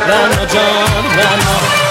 رنا جان رنا.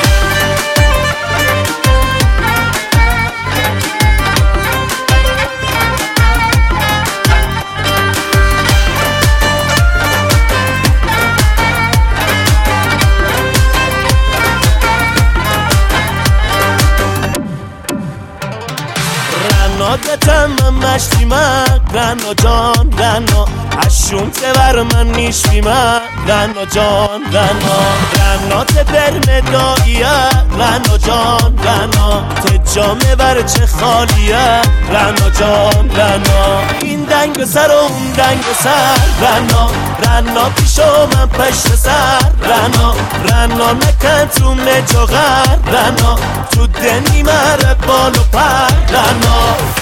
عادتم من مشتیمم رنا جان رنا، هشون تبر من نیشویمم رنا جان رنا. رنا تبر مداییه رنا جان رنا، تجامه بر چه خالیه رنا جان رنا. این دنگ سر و اون دنگ سر رنا، رنا پیشو من پشت سر رنا. رنا نکن تو مجاغر رنا، تو دنی مره بال و پر رنا.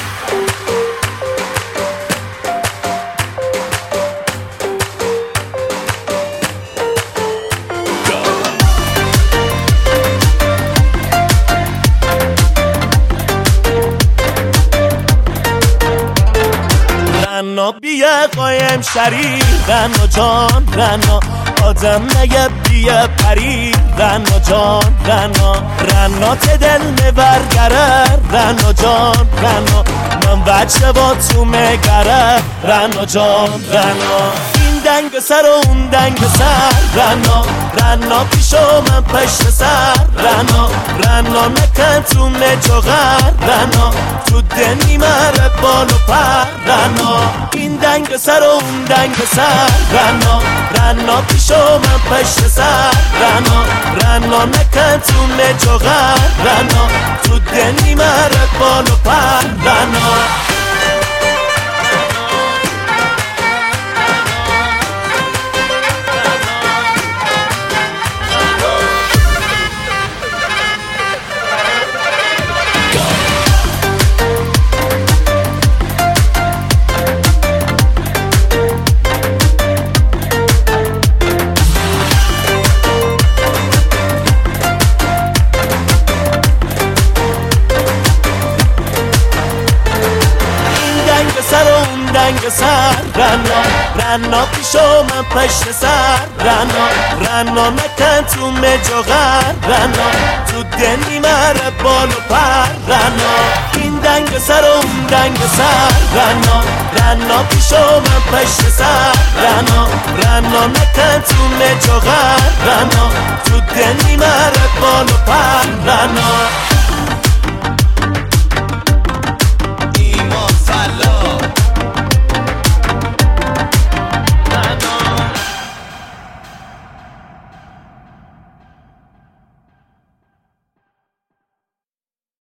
رنا بیه قایم شری رنا جان رنا، آدم نگه بیه پری رنا جان رنا. رنا تدل مبرگره رنا جان رنا، من بچه با تو مگره رنا جان رنا. این دنگ سر و اون دنگ سر رنا، رنا پیشو من پشت سر رنا. رنا نکن تو مجاغر رنا، تو دنی مره بال و پر رنا. این دنگ سر و اون دنگ سر رنا، رنا پیشو من پشت سر رنا. رنا نکن تو مجاغر رنا، تو دنی مره بال و پر رنا. دنگ سر رنا، رنا پیشو من پشت سر رنا. رنا نکن تو مجاغر رنا، تو دنی مره بال و پر رنا. این دنگ سر و اون دنگ سر رنا، رنا پیشو من پشت سر رنا. رنا نکن تو مجاغر رنا، تو دنی مره بال و پر